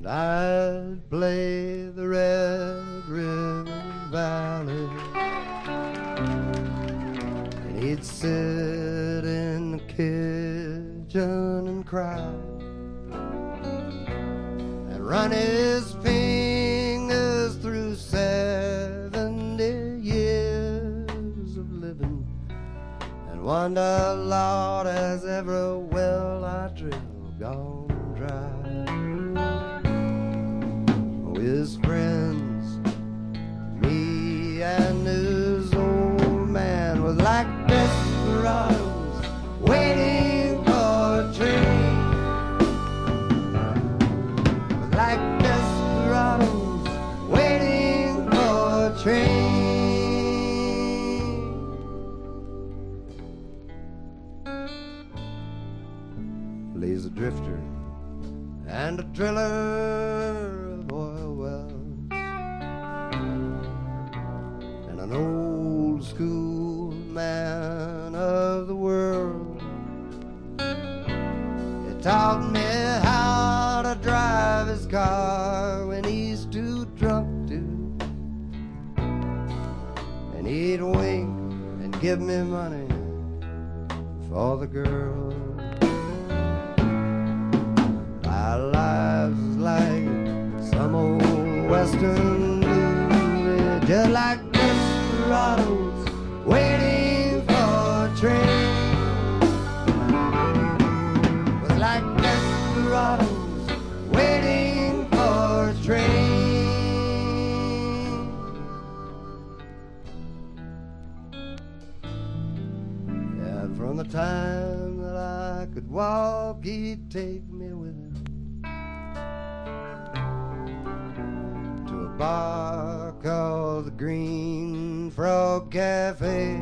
And I'd play the Red River Valley, and he'd sit in the kitchen and cry and run his fingers through 70 years of living and wonder, Lord, has every well I drilled gone dry? His friends, me and his old man, was like desperados waiting for a train. Was like desperados waiting for a train. Lays a drifter and a driller of oil wells, and an old school man of the world. He taught me how to drive his car when he's too drunk to, and he'd wink and give me money for the girl. Our lives is like some old western movie, just like desperados waiting for a train. Was like desperados waiting for a train. And from the time that I could walk, he'd take me with him to a bar called the Green Frog Cafe.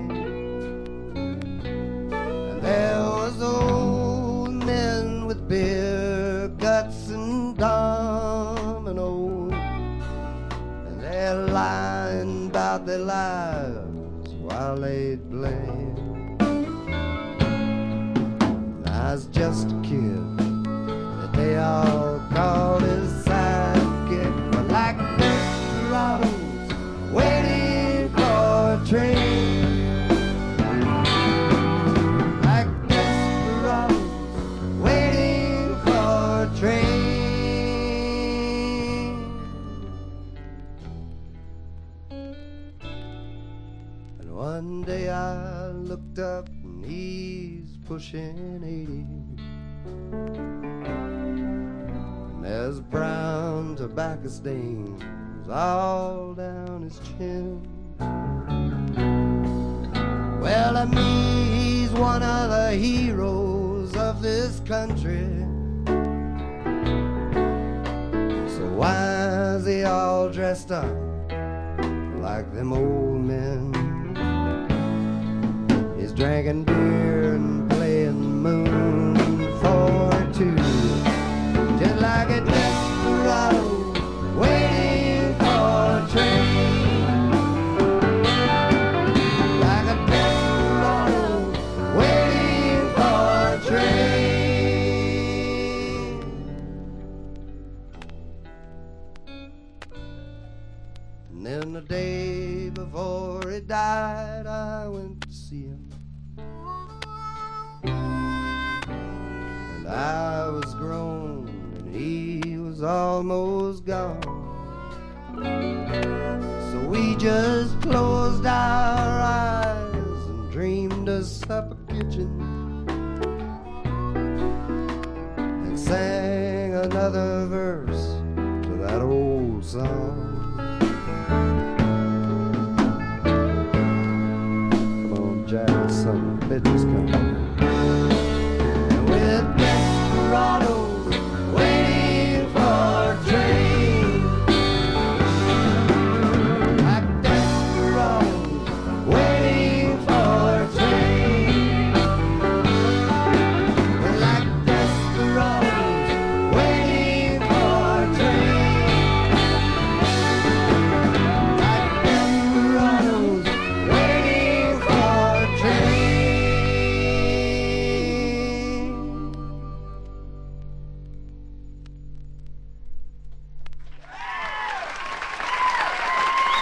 And there was old men with beer guts and dominoes, and they're lying about their lives while they'd play. And I was just a kid that they all called his sidekick, but like desperados waiting for a train. Like desperados waiting for a train. And one day I looked up and he's pushing 80. There's brown tobacco stains all down his chin. Well, to me, he's one of the heroes of this country. So why is he all dressed up like them old men? He's drinking beer and playing moon for two, just like a desperado waiting for a train. Like a desperado waiting for a train. And then the day before he died, I went to see him. And I was grown and he was almost gone. So we just closed our eyes and dreamed of supper kitchen and sang another verse to that old song. Come on, Jack, some bitches come.